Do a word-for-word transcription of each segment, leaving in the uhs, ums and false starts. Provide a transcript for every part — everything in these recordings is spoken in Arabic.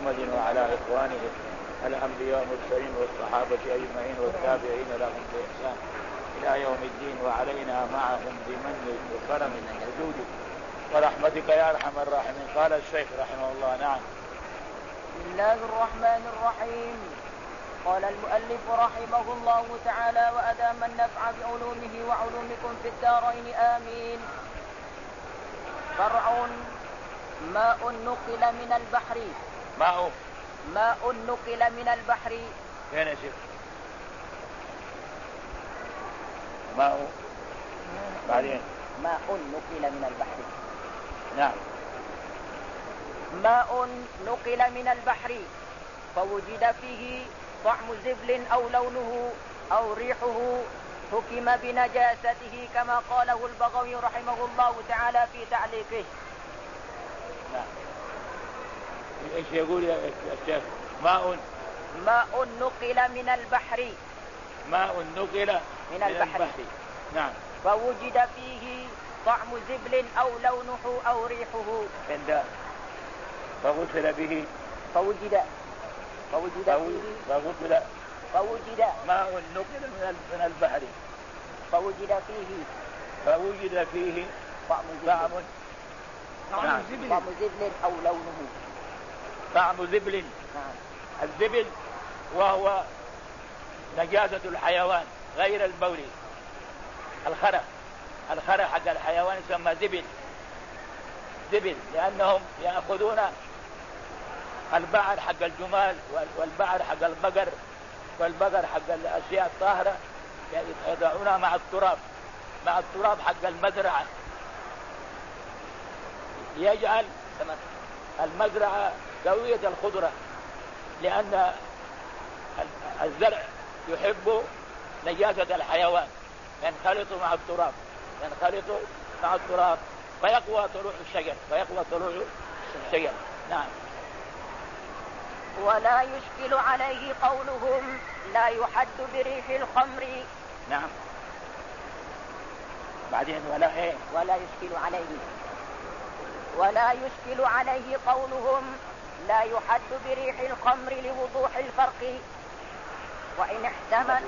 محمد وعلى إخوانه الأنبياء والمرسلين والصحابة أجمعين والتابعين لهم بإحسان إلى يوم الدين، وعلينا معهم بمنك وكرمك وجودك ورحمتك يا أرحم الراحمين. قال الشيخ رحمه الله. نعم. بسم الله الرحمن الرحيم. قال المؤلف رحمه الله تعالى: وأدام النفع بعلومه وعلومكم في الدارين آمين. فرع: ماء نقل من البحر. ماء ماء نقل من البحر. فين يا شيخ؟ ماء بعدين ماء نقل من البحر. نعم. ماء نقل من البحر فوجد فيه طعم زبل أو لونه أو ريحه حكم بنجاسته كما قاله البغوي رحمه الله تعالى في تعليقه. نعم. ايش يقول يا شيخ؟ ماء ماء نقل من البحر. ماء نقل من, من البحر. البحر. نعم. فوجد فيه طعم زبل أو لونه أو ريحه. عند فغسل به. فوجد فوجد فيه فغسل فوجد ماء نقل من البحر فوجد فيه فوجد فيه طعم طعم طعم زبل طعم زبل أو لونه طعم زبل. نعم. الزبل وهو نجاسة الحيوان غير البول. الخرق الخرق حق الحيوان يسمى زبل. زبل لأنهم يأخذون البعر حق الجمال والبعر حق البقر والبقر حق الأشياء الطاهرة يضعونها مع التراب مع التراب حق المزرعة ليجعل المزرعة قوية الخضرة، لأن الزرع يحب نجاسة الحيوان ينخلط مع التراب ينخلط مع التراب فيقوى طلوع الشجر فيقوى طلوع الشجر. نعم. ولا يشكل عليه قولهم لا يحد بريح الخمر. نعم. بعدين ولا ايه ولا يشكل عليه ولا يشكل عليه قولهم لا يحد بريح الخمر لوضوح الفرق، وإن احتمل.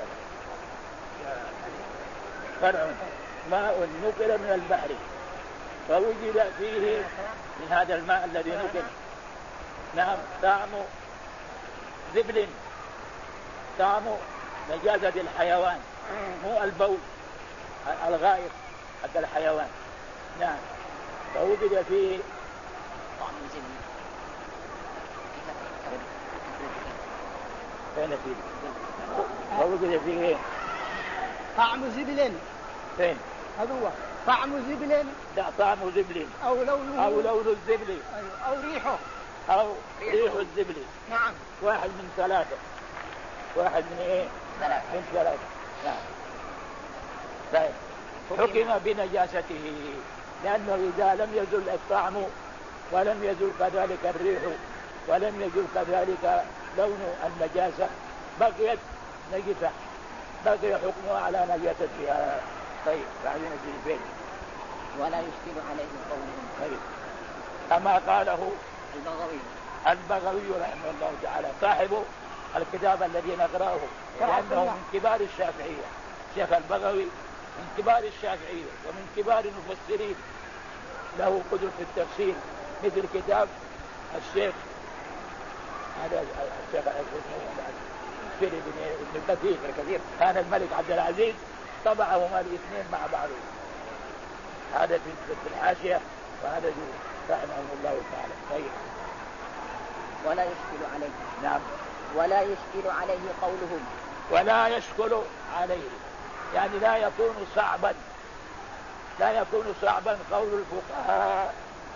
فرع: ماء نقل من البحر فوجد فيه من هذا الماء الذي نقل نعم طعم زبل طعم نجاسة الحيوان مو البول الغائط حق الحيوان. نعم. فوجد فيه طعم زبل. فين فيه فوجد فيه طعم زبل. فين هذا هو طعم زبل. لا طعم زبل أو لونه أو لون الزبل أو ريحه أو ريح الزبل. نعم. واحد من ثلاثة واحد من إيه ثلاثة من ثلاثة. نعم. طيب. حكم بنجاسته لأنه إذا لم يزل الطعم ولم يزل كذلك الريح ولم يزل كذلك لون النجاسة بقيت نجسة بقي حكمها على نجاستها. طيب. بعدين نجي البيت. ولا يشكل عليه قولهم. طيب. كما قاله البغوي البغوي رحمه الله تعالى صاحب الكتاب الذي نقرأه، لأنه من كبار الشافعية. شيخ البغوي من كبار الشافعية ومن كبار المفسرين، له كتب في التفسير مثل كتاب الشيخ هذا الشيخ ابن كثير كان الملك عبد العزيز طبعهما الاثنين مع بعض، هذا في الحاشية وهذا رحمه الله تعالى. طيب. ولا يشكل عليه. نعم. ولا يشكل عليه قولهم. ولا يشكل عليه يعني لا يكون صعبا لا يكون صعبا قول الفقهاء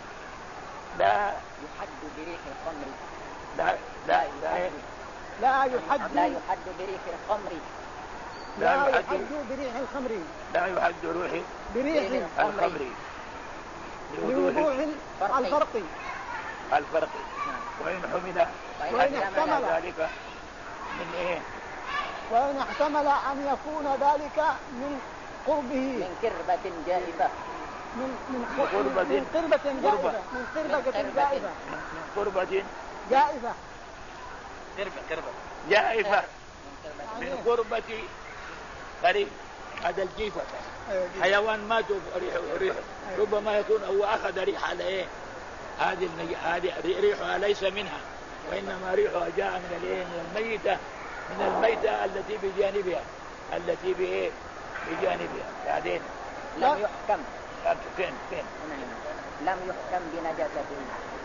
لا يحد بريح الخمر. لا لا لا لا يحد لا يحد بريح الخمر. لا يحد بريح الخمر. لا يحد روح بريح الخمر لوضوح الفرق الفرق. وإن حمل وإن احتمل ذلك من إيه وإن احتمل أن يكون ذلك من قربه من قربة جائفة من من قربة من قربة جائفة من قربة جائفة من قربة جائفة كربة كربة جائفة من قربة قريب. هذا الجيفة حيوان مات ريحه ريحه ربما يكون هو أخذ ريح على إيه هذه هذه ريحها ليس منها وإنما ريحها جاء من الإيه من الميتة من الميتة التي بجانبها التي بإيه بجانبها. بعدين لم يحكم فين فين لم يحكم بنجاسته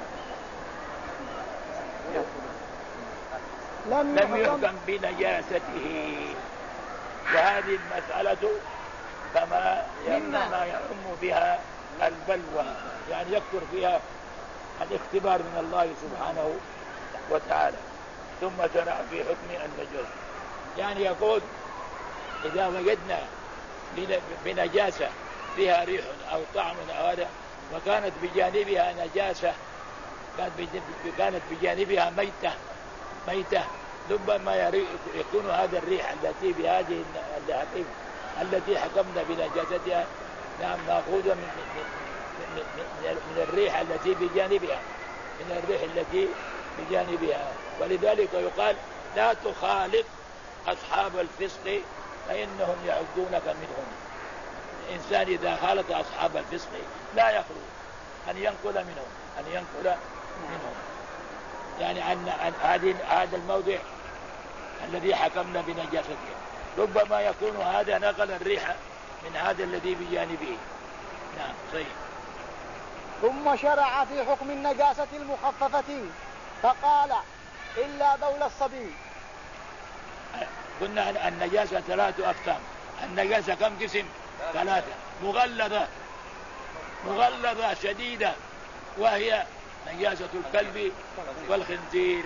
لم لم يحكم بنجاسته. وهذه المسألة كما ما يعم بها البلوى يعني يكثر فيها الاختبار من الله سبحانه وتعالى. ثم شرع في حكم النجاسة يعني يقول إذا وجدنا بنجاسة فيها ريح أو طعم أو هذا وكانت بجانبها نجاسة كانت بجانبها ميتة ميتة ربما يكون هذا الريح التي بهذه التي حكمنا بنجاستها نعم مأخوذة من, من, من, من الريح التي بجانبها من الريح التي بجانبها. ولذلك يقال لا تخالط أصحاب الفسق فإنهم يعدونك منهم. الإنسان إذا خالط أصحاب الفسق لا يخلو أن ينقل منهم أن ينقل منهم يعني عن هذه هذا الموضع الذي حكمنا بنجاسته ربما يكون هذا نقل الريح من هذا الذي بجانبه. نعم صحيح. ثم شرع في حكم النجاسة المخففة فقال إلا بول الصبي. قلنا النجاسة ثلاثة أقسام. النجاسة كم قسم؟ ثلاثة. مغلظة مغلظة شديدة وهي نجاسة الكلب والخنزير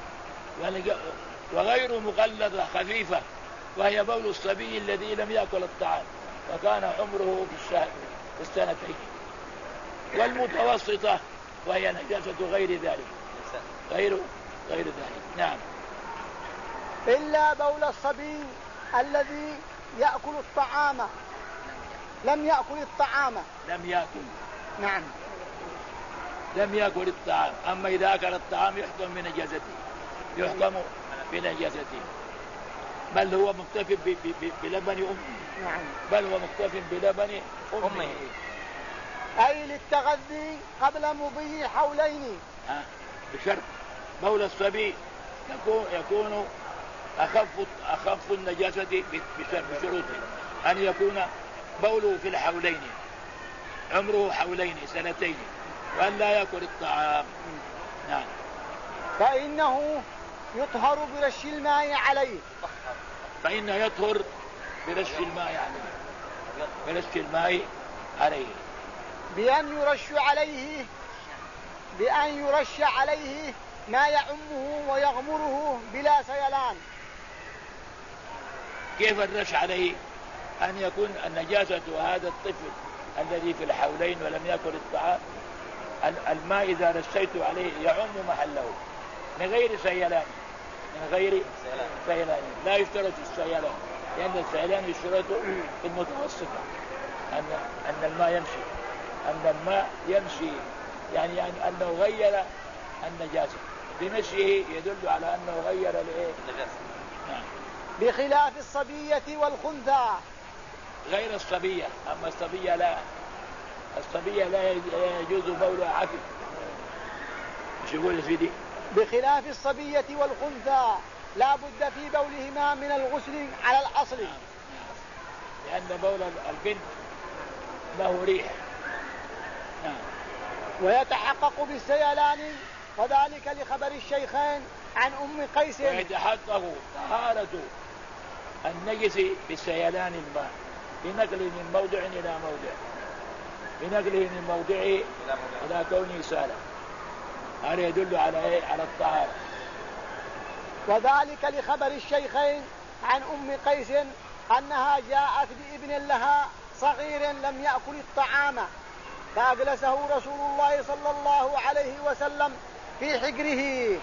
وغير مغلظة خفيفة وهي بول الصبي الذي لم يأكل الطعام وكان عمره في الشهر في السنتين. والمتوسطة وهي نجاسة غير ذلك غير غير ذلك. نعم. إلا بول الصبي الذي يأكل الطعام لم يأكل الطعام لم يأكل نعم لم يأكل الطعام. أما إذا أكل الطعام يحكم بنجاسته يحكم بنجاسته بل هو مكتفي بلبن أمه. نعم. بل هو مكتفي بلبن أمه أي للتغذي قبل مضي حولين. ها بشرط بول الصبي يكون يكون أخف أخف النجاسة بشروط أن يكون بوله في الحولين عمره حولين سنتين وأن لا يأكل الطعام. نعم. فإنه يطهر برش الماء عليه فإنه يطهر برش الماء عليه برش الماء عليه بأن يرش عليه بأن يرش عليه ما يعمه ويغمره بلا سيلان. كيف الرش عليه؟ أن يكون النجاسة هذا الطفل الذي في الحولين ولم يأكل الطعام الماء إذا رشيت عليه يعم محله من غير سيلان من غير سيلان. لا يشترط السيلان لأن السيلان يشترط في المتوسطة أن أن الماء يمشي أن الماء يمشي يعني أنه غير النجاسة بمشيه يدل على أنه غير النجاسة. نعم. بخلاف الصبية والخنثى. غير الصبية. أما الصبية لا الصبية لا يجوز بولها عفي. مش يقول يا سيدي بخلاف الصبية والخنثى لا بد في بولهما من الغسل على الأصل. نعم. لأن بول البنت له ريح. نعم. ويتحقق بالسيلان وذلك لخبر الشيخين عن أم قيس. ويتحقق طهارة النجس بسيلان الماء بنقله من موضع إلى موضع بنقله من موضعه إلى كونه سالا. هذا يدل على إيه؟ على الطهارة. وذلك لخبر الشيخين عن أم قيس أنها جاءت بابن لها صغير لم يأكل الطعام فأجلسه رسول الله صلى الله عليه وسلم في حجره.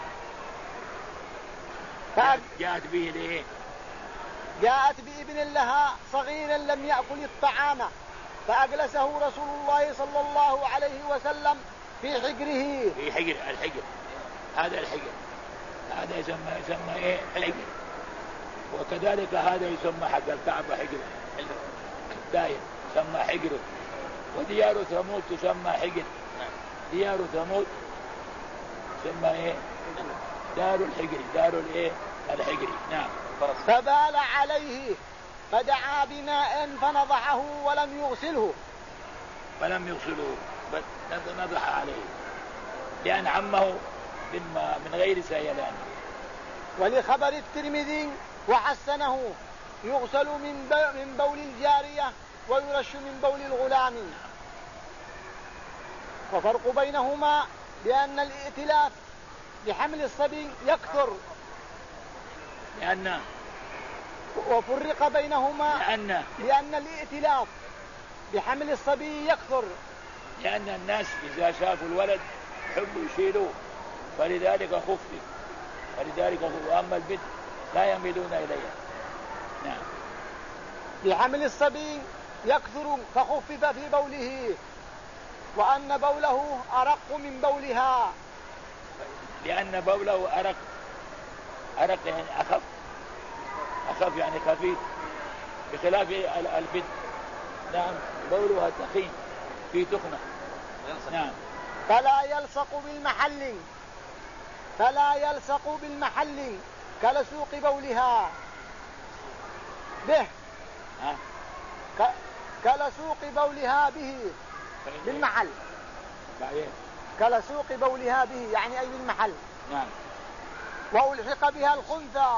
جاءت به ليه؟ جاءت بابن لها صغير لم يأكل الطعام فأجلسه رسول الله صلى الله عليه وسلم في حجره في حجر الحجر هذا الحجر، هذا يسمى يسمى ايه الحجر. وكذلك هذا يسمى حق الكعبة حجر، الدائر يسمى حجر. وديار ثمود تسمى حجر، ديار ثمود تسمى ايه دار الحجر، دار الايه الحجر. نعم. فبال عليه فدعا بماء فنضحه ولم يغسله ولم يغسله بل نضح عليه لأن عمه من غير سيلان. ولخبر الترمذي وحسنه يغسل من بول الجارية ويرش من بول الغلام. وفرق بينهما بأن الائتلاف بحمل الصبي يكثر، لأن وفرق بينهما لأن لأن الائتلاف بحمل الصبي يكثر، لأن الناس إذا شافوا الولد يحبوا يشيلوه، فلذلك خفف، فلذلك خفف. أما البنت لا يميلون إليها. نعم. بحمل الصبي يكثر فخفف في بوله، وأن بوله أرق من بولها، لأن بوله أرق، أرق يعني أخف، أخف يعني خفيف، بخلاف البنت. نعم بولها تخين في تخنة. نعم. فلا يلصق بالمحل فلا يلصق بالمحل كلسوق بولها به ها؟ ك... كلسوق بولها به بالمحل. بعدين كلسوق بولها به يعني أي بالمحل. نعم. وألحق بها الخنثى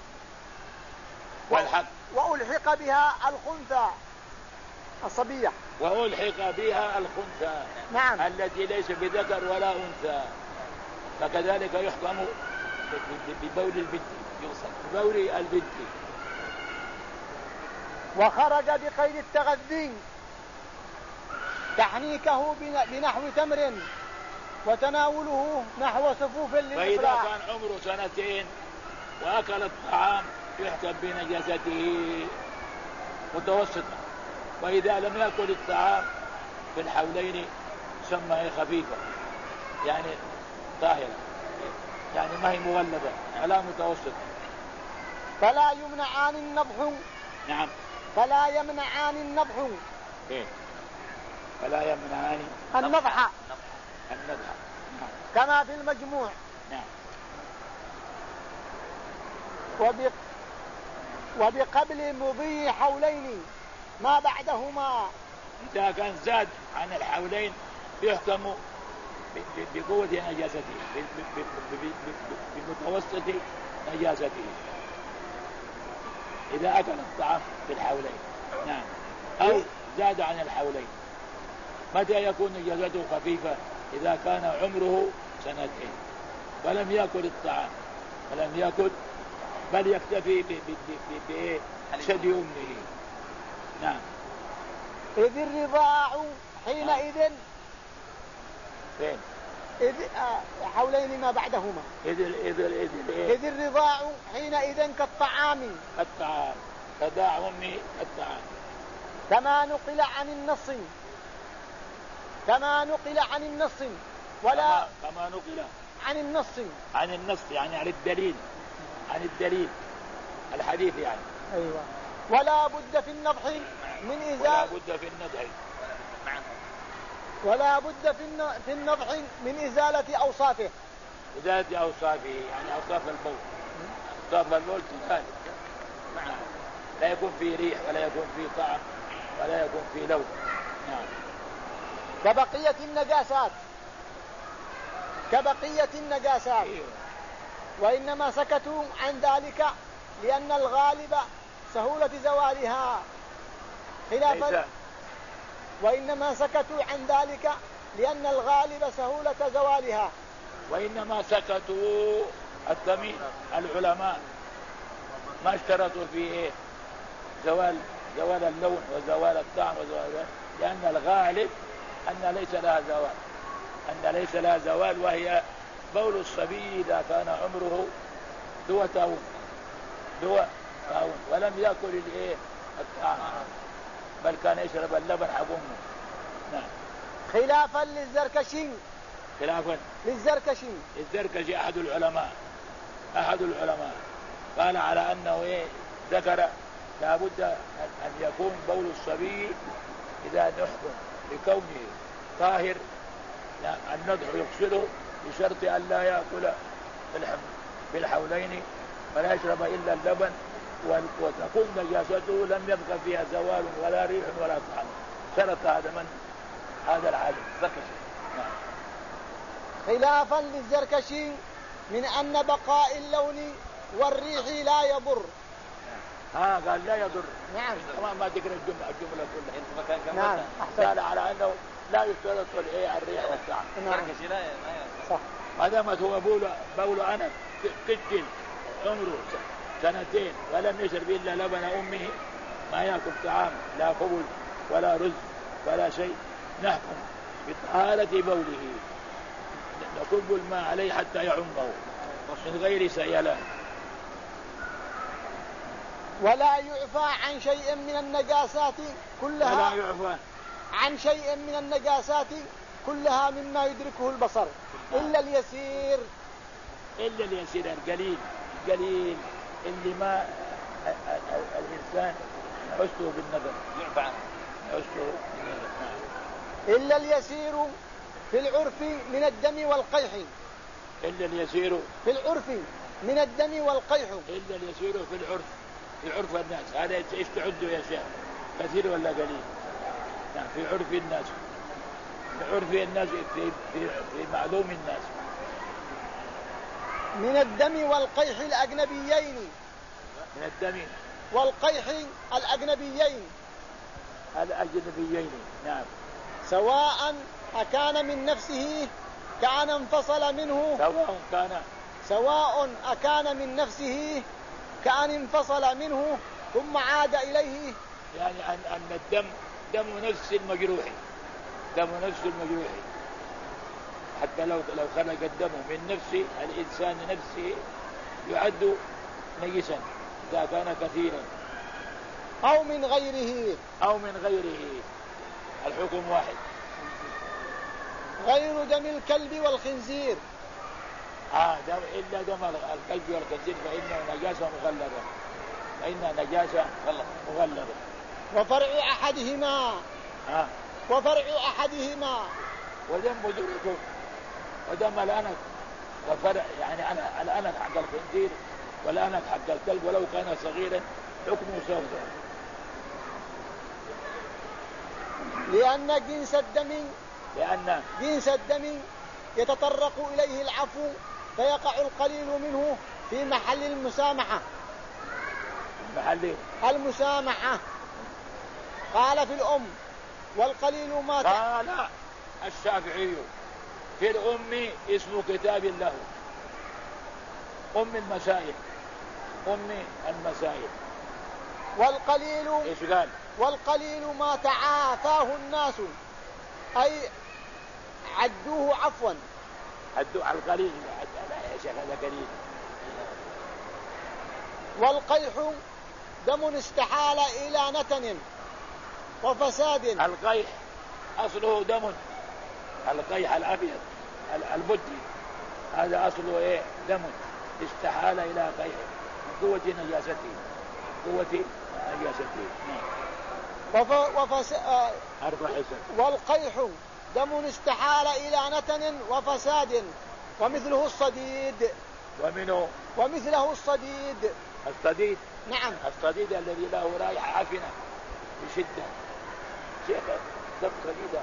والحق وألحق بها الخنثى الصبية وألحق بها الخنثى. نعم. التي ليس بذكر ولا أنثى، فكذلك يحكم ببول البنت، يوصل ببول البنت. وخرج بقيد التغذي تحنيكه بنحو تمر وتناوله نحو صفوف للإفراح. فإذا كان عمره سنتين وأكل الطعام يحكم بنجاسته متوسطة، وإذا لم يأكل الطعام في الحولين سمى خفيفة يعني طاهرة، يعني ما هي مغلبة ولا متوسطة. فلا يمنعان النضح. نعم. فلا يمنعان النضح. إيه؟ فلا يمنعان النضح النضح. نعم. كما في المجموع. نعم. وب... وبقبل مضي حولين ما بعدهما. إذا كان زاد عن الحولين يحكم بقوة نجاسته، بمتوسط نجاسته إذا أكل الطعام في الحولين. نعم. أو زاد عن الحولين. متى يكون نجاسته خفيفة؟ إذا كان عمره سنتين ولم يأكل الطعام، ولم يأكل بل يكتفي بشدي أمه. نعم. إذ الرضاع حينئذ فين؟ إذ آه حولين ما بعدهما. إذ إذ إذ إذ الرضاع حينئذ كالطعام. الطعام رضاع أمي الطعام. كما نقل عن النص كما نقل عن النص ولا كما نقل عن النص عن النص يعني عن الدليل، عن الدليل الحديث يعني. أيوة. ولا بد في النضح من إزالة ولا بد في النضح ولا بد في النضح من إزالة أوصافه. إزالة أوصافه يعني أوصاف البول. أوصاف البول تزال، لا يكون فيه ريح ولا يكون فيه طعم ولا يكون فيه لون. نعم. كبقية النجاسات كبقية النجاسات. وإنما سكتوا عن ذلك لأن الغالب سهولة زوالها خلافا. وإنما سكتوا عن ذلك لأن الغالب سهولة زوالها. وإنما سكتوا الثمين العلماء ما اشترطوا في زوال زوال اللون وزوال الطعم وزوال، لأن الغالب أن ليس لها زوال، أن ليس لها زوال وهي بول الصبي إذا كان عمره دو تاون دو تاون ولم يأكل الإيه الطعام بل كان يشرب اللبن حق أمه. نعم. خلافا للزركشي خلافا للزركشي. الزركشي أحد العلماء أحد العلماء قال على أنه إيه ذكر لابد أن يكون بول الصبي إذا نحكم لكونه طاهر النضح يغسله بشرط أن لا يأكل في الحولين ولا يشرب إلا اللبن وتكون نجاسته لم يبقى فيها زوال ولا ريح ولا طعم. شرط هذا من هذا العالم الزركشي. خلافا للزركشي من أن بقاء اللون والريح لا يضر. ها قال لا يضر. نعم. ما ما تقرأ الجملة الجملة كلها. نعم. قال على أنه لا يشترط الإيه الريح والطعم. نعم. صح. ما دامت هو بول بول أنا طفل عمره سنتين ولم يشرب إلا لبن أمه ما يأكل طعام لا خبز ولا رز ولا شيء نحكم بطهارة بوله نكب الماء عليه حتى يعمه من غير سيلان. ولا يعفى عن شيء من النجاسات كلها. ولا يعفى عن شيء من النجاسات كلها مما يدركه البصر إلا اليسير. إلا اليسير القليل القليل اللي ما الإنسان يحسه بالنظر يعفى عنه يحسه بالنظر. إلا اليسير في العرف من الدم والقيح. إلا اليسير في العرف من الدم والقيح. إلا اليسير في العرف في عرف الناس. هذا ايش تعده يا شيخ كثير ولا قليل؟ يعني في عرف الناس في عرف الناس في, في, في معلوم الناس. من الدم والقيح الأجنبيين. من الدم والقيح الأجنبيين. الأجنبيين نعم. سواء أكان من نفسه كأن انفصل منه. سواء كان سواء أكان من نفسه كأن انفصل منه ثم عاد إليه. يعني أن, أن الدم دم نفس المجروح دم نفس المجروح حتى لو لو خرج الدم من نفس الإنسان نفسه يعد نجسا إذا كان كثيرا أو من غيره أو من غيره الحكم واحد. غير دم الكلب والخنزير. آه دم إلا دم الكلب والخنزير فإنه نجاسة مغلظة فإنها نجاسة مغلظة. وفرع أحدهما آه. وفرع أحدهما ودم بذرته ودم الأنف وفرع يعني أنا الأنف حق الخنزير والأنف حق الكلب ولو كان صغيرا حكمه سواء. لأن جنس الدم لأن جنس الدم يتطرق إليه العفو فيقع القليل منه في محل المسامحة. محل المسامحة. قال في الأم والقليل ما قال الشافعي في الأم اسم كتاب له أم المسائل أم المسائل. والقليل إيش قال؟ والقليل ما تعافاه الناس أي عدوه عفوا. عدوا على القليل لا يا شيخ هذا قليل. والقيح دم استحال إلى نتن وفساد. القيح أصله دم القيح الأبيض البدي هذا أصله إيه دم استحال إلى قيح من قوة نجاسته قوة نجاسته. وف... وفس... آه... أربع حسن. والقيح دم استحال إلى نتن وفساد ومثله الصديد. ومنه ومثله الصديد. الصديد نعم. الصديد الذي له رائحة عفنة بشدة شيخ دم صديدة.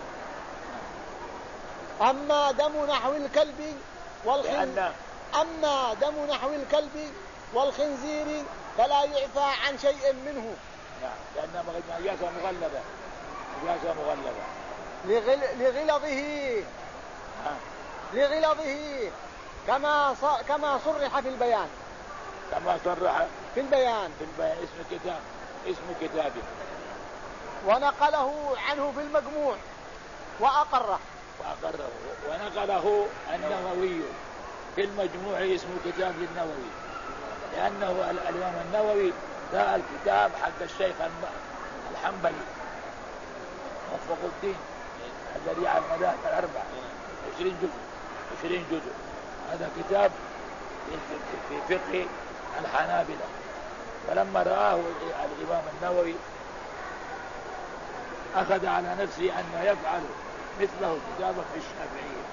أما دم نحو الكلب والخنزير أما دم نحو الكلب والخنزير فلا يعفى عن شيء منه. نعم لأنها نجاسة مغلظة نجاسة مغلظة لغل... لغلظه ها. لغلظه كما ص... كما صرح في البيان كما صرح في البيان في البيان اسم كتاب اسم كتابه ونقله عنه في المجموع وأقره وأقره ونقله النووي في المجموع اسم كتاب النووي لأنه الإمام النووي ذا الكتاب حق الشيخ الحنبلي موفق الدين الذي على المذاهب الأربعة عشرين جزء عشرين جزء. هذا كتاب في فقه الحنابلة. فلما رآه الإمام النووي أخذ على نفسه أن يفعل مثله كتابا في الشافعية،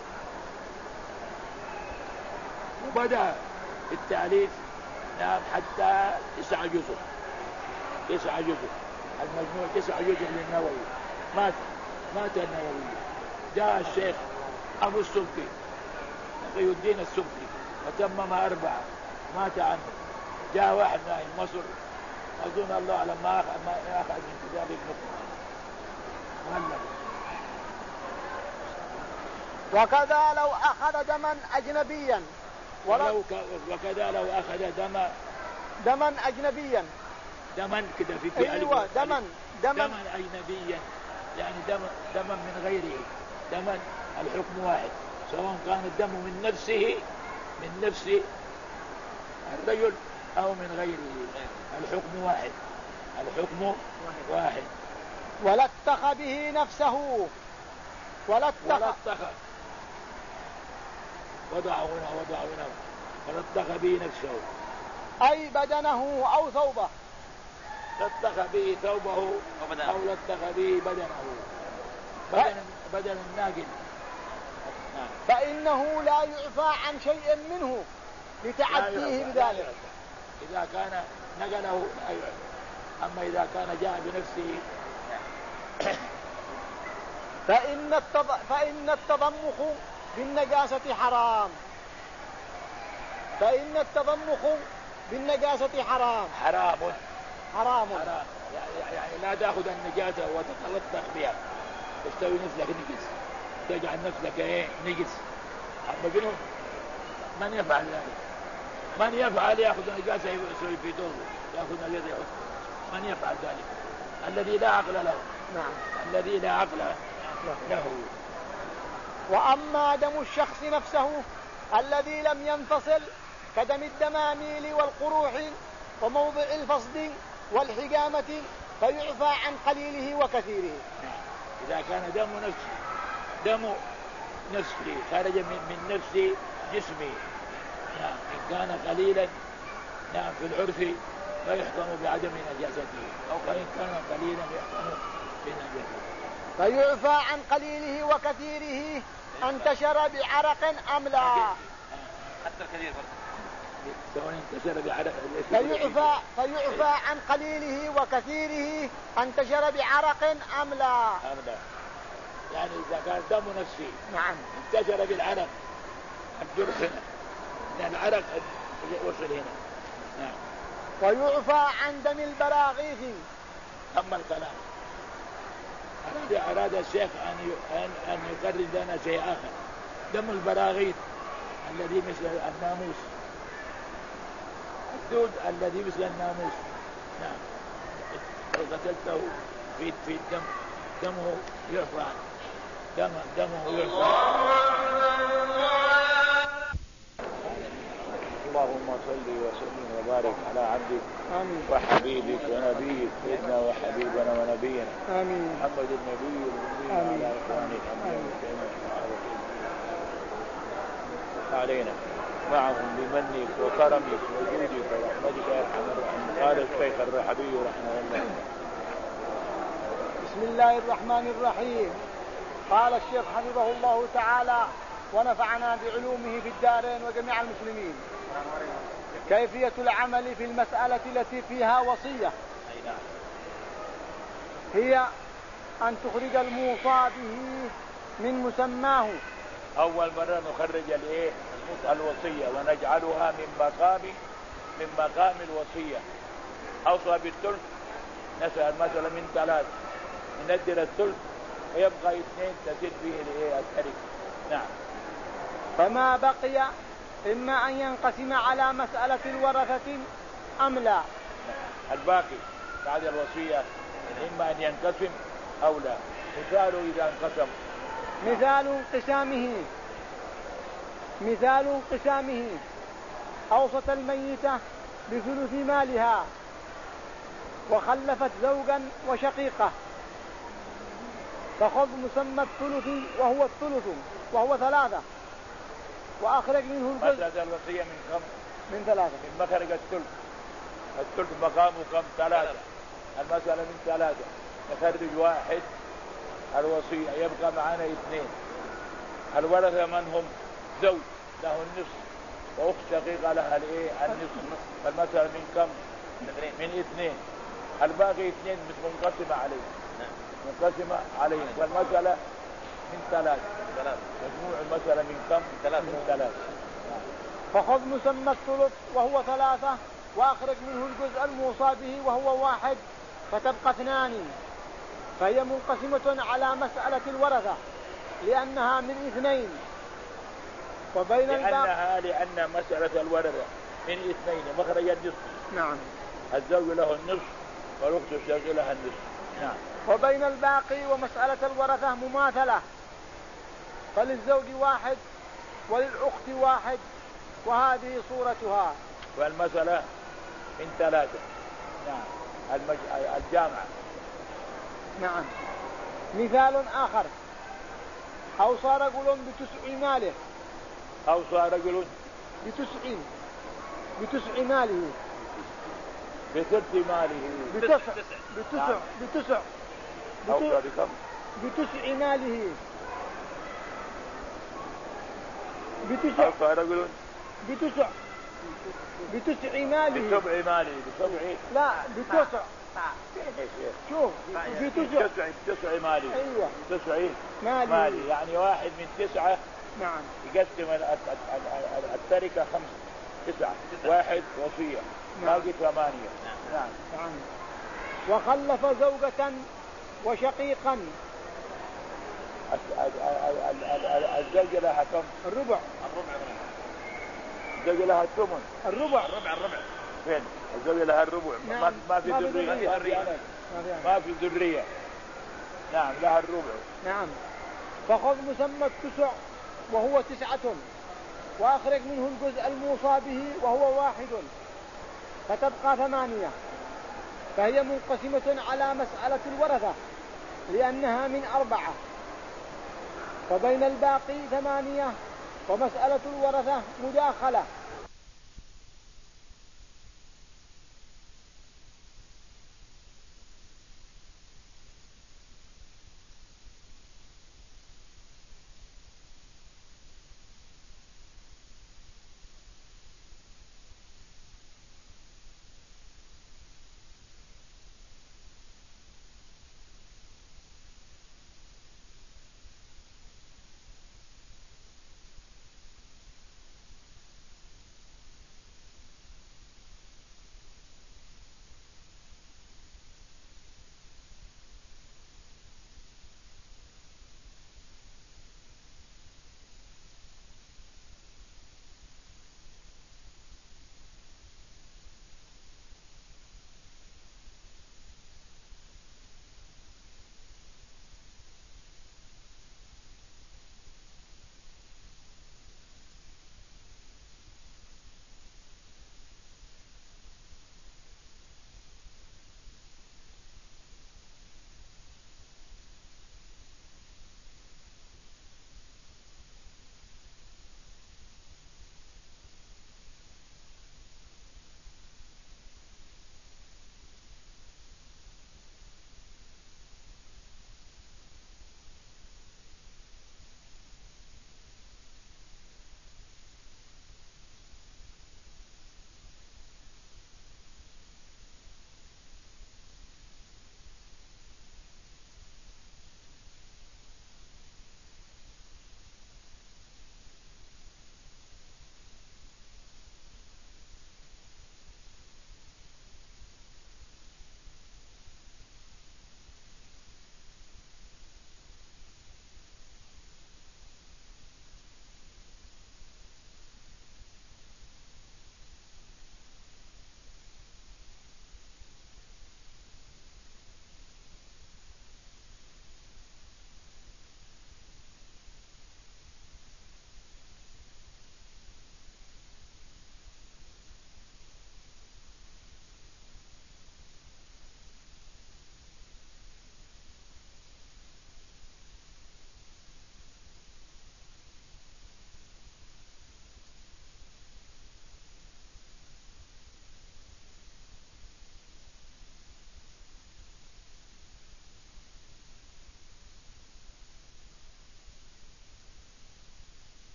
وبدأ في التأليف نعم حتى تسع جزء تسع جزء المجموع تسع جزء للنووي. مات مات النووي. جاء الشيخ أبو السبكي تقي الدين السبكي وتمم أربعة، مات عنه. جاء واحد من مصر أظن الله أعلم ما أخذ من كتاب ابن وكذا لو أخذ دما أجنبيا ولو ك... وكذا لو أخذ دما دما أجنبيا دما كده في في أيوة دما دما دما أجنبيا يعني دم دما من غيره. دما الحكم واحد سواء كان الدم من نفسه من نفس الرجل أو من غيره، الحكم واحد الحكم واحد. ولتخ به نفسه ولتخ وضع هنا وضع هنا ولتخ به نفسه أي بدنه أو ثوبه. لتخ به ثوبه أو لتخ به بدنه بدن, بدن الناقل. فإنه لا يعفى عن شيء منه لتعديه بذلك. إذا كان نقله لا يعفى، أما إذا كان جاء بنفسه فإن, التض... فإن التضمخ بالنجاسة حرام. فإن التضمخ بالنجاسة حرام حرام حرام, حرام. يعني لا تأخذ النجاسة وتتلطخ بها تستوي نفسك نجس تجعل نفسك ايه نجس. أما جنون من يفعل ذلك؟ من يفعل يأخذ نجاسة يسوي في دوره يأخذ نجاسة يحط. من يفعل ذلك؟ الذي لا عقل له. نعم. الذي لا عقل له. وأما دم الشخص نفسه الذي لم ينفصل كدم الدماميل والقروح وموضع الفصد والحجامة فيعفى عن قليله وكثيره. إذا كان دم نفسه دم نفسه خارج من, من نفس جسمه نعم إن كان قليلا نعم في العرف فيحكم بعدم نجاسته، أو فإن كان قليلا يحكم بنجاسته. فيعفى عن قليله وكثيره انتشر بعرق أم لا. حتى الكثير سواء انتشر بعرق فيعفى, فيعفى عن قليله وكثيره انتشر بعرق أم لا. أم لا. يعني إذا كان دم نفسي نعم انتشر بالعرق الجرح هنا لأن العرق وصل هنا نعم. ويعفى عن دم البراغيث. أما الكلام أراد الشيخ أن أن يقرر لنا شيء آخر. دم البراغيث الذي مثل الناموس الدود الذي مثل الناموس نعم لو قتلته في في الدم دمه يعفى دم دمه يعفى. اللهم صل وسلم وبارك على عبدك آمين. وحبيبك ونبيك سيدنا وحبيبنا ونبينا آمين. محمد النبي والأمين على إخوانك علينا معهم بمنك وكرمك وجودك ورحمتك يا ارحم الراحمين. قال الشيخ الرحبي رحمه الله. بسم الله الرحمن الرحيم. قال الشيخ حفظه الله تعالى ونفعنا بعلومه في الدارين وجميع المسلمين. كيفية العمل في المسألة التي فيها وصية هي أن تخرج الموصى به من مسماه. أول مرة نخرج الايه الوصية ونجعلها من مقام من مقام الوصية. أوصى بالثلث نسأل مثلا من ثلاث ندر الثلث ويبقى اثنين تزيد به الايه التركة. نعم. فما بقي إما أن ينقسم على مسألة الورثة أم لا. الباقي بعد الوصية إما أن ينقسم أو لا. مثاله إذا انقسم مثال انقسامه مثال انقسامه أوصت الميتة بثلث مالها وخلفت زوجا وشقيقة فخذ مسمى الثلث وهو الثلث وهو ثلاثة وأخرج منه الجزء. مسألة الوصية من كم؟ من ثلاثة. من مخرج الثلث. الثلث مقامه كم؟ ثلاثة. المسألة من ثلاثة، نخرج واحد، الوصية يبقى معنا اثنين. الورثة من هم؟ زوج له النصف وأخت شقيقة لها الايه؟ النصف. فالمسألة من كم؟ من اثنين. الباقي اثنين منقسمة عليه، منقسمة عليه. والمسألة من ثلاثة. مجموع المسألة من كم؟ من ثلاثة. فخذ مسمى الثلث وهو ثلاثة وأخرج منه الجزء الموصى به وهو واحد، فتبقى اثنان، فهي منقسمة على مسألة الورثة لأنها من اثنين. وبين لأنها لأن مسألة الورثة من اثنين مخرج النصف. نعم. الزوج له النصف والأخت الشقيقة لها النصف. نعم. وبين الباقي ومسألة الورثة مماثلة، فللزوج واحد وللأخت واحد، وهذه صورتها. والمسألة من ثلاثة. نعم. المج... الجامعة. نعم. مثال آخر: أوصى رجل بتسع ماله. أوصى رجل بتسع بتسع ماله. بثلث ماله. بتسع بتسع بتسع أوصى بكم؟ بتسع ماله. بتسع. أوصى رجل بتسع بتسع ماله. بسبع ماله. بسبع. لا بتسع. شوف بتسع. تسع تسع ماله. أيوة. تسع ماله. ماله يعني واحد من تسعة. نعم. يقسم التركة خمسة. تسعة. واحد وصية. باقي ثمانية. نعم. نعم. وخلف زوجة وشقيقا. الزوجة لها كم؟ الربع. الزوجة لها الثمن. الربع. الربع الربع. فين؟ الزوجة لها الربع. نعم. ما في ذرية. ما في ذرية. نعم لها الربع. نعم. فخذ مسمى التسع وهو تسعة وأخرج منه الجزء الموصى به وهو واحد، فتبقى ثمانية، فهي منقسمة على مسألة الورثة لأنها من أربعة. فبين الباقي ثمانية، ومسألة الورثة مداخلة